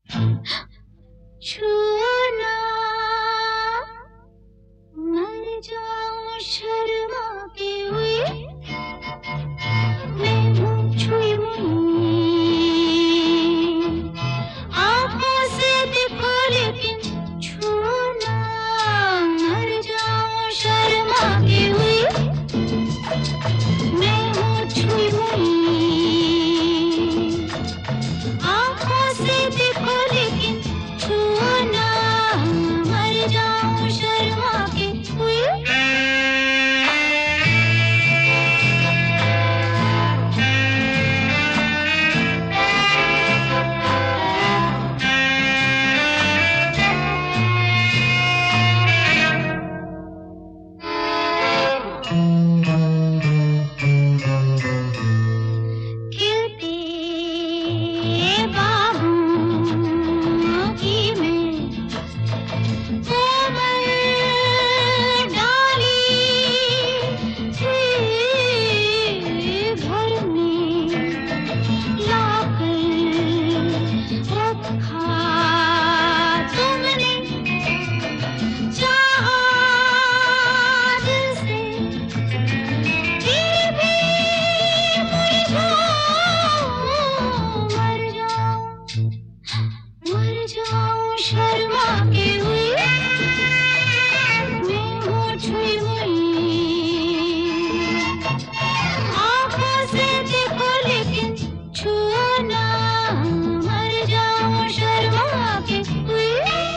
छूना मर जाऊं शर्मा के हुए मैं हूँ छुई आँखों से देखो लेकिन छूना मर जाऊं शर्मा के हुए मैं हूँ छुई आँखों से देखो लेकिन छूना मर जाऊं शर्मा के हुए शर्मा के हुए मैं हूँ छुई आँखों से देखो लेकिन छूना मर जाऊं शर्मा के हुए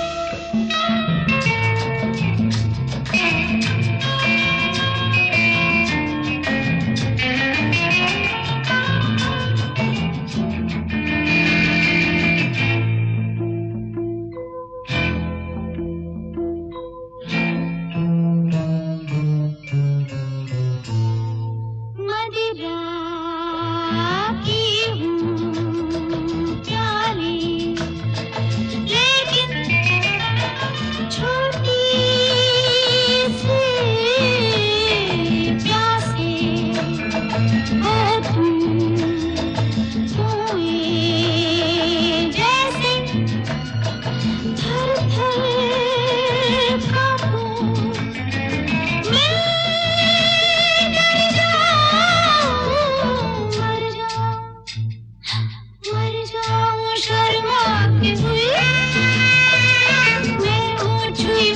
शर्मा के हुए मैं हूँ छुई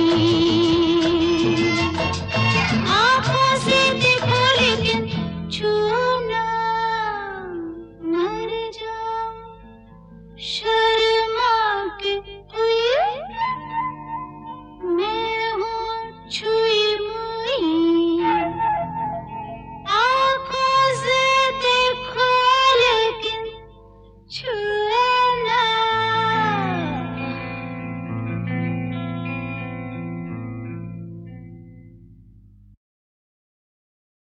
आँखों से देखो लेकिन छूना मर जाऊं